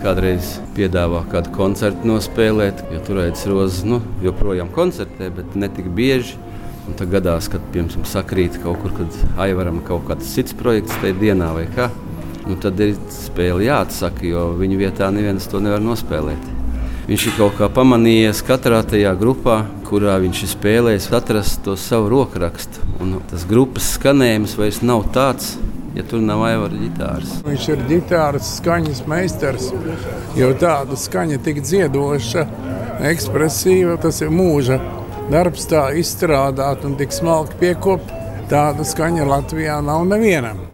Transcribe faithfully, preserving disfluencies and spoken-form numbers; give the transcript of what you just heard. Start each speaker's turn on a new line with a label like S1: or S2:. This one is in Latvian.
S1: kādreiz piedāvā kādu koncertu nospēlēt, jo tur Aidis Rozes nu, joprojām koncertē, bet ne tik bieži. Un tad gadās, kad piemēram sakrīt kaut kur, kad Aivaram kaut kāds cits projekts tajā dienā vai kā. Nu, tad ir spēle jāatsaka, jo viņa vietā neviens to nevar nospēlēt. Viņš ir kaut kā pamanījies katrā tajā grupā, kurā viņš ir spēlējis, atrast to savu rokrakstu. Un tas grupas skanējums vairs nav tāds, ja tur nav Aivara ģitāras.
S2: Viņš ir ģitāras skaņas meistars, jo tāda skaņa tik dziedoša, ekspresīva, tas ir mūža darbs tā izstrādāt un tik smalki piekopt. Tāda skaņa Latvijā nav nevienam.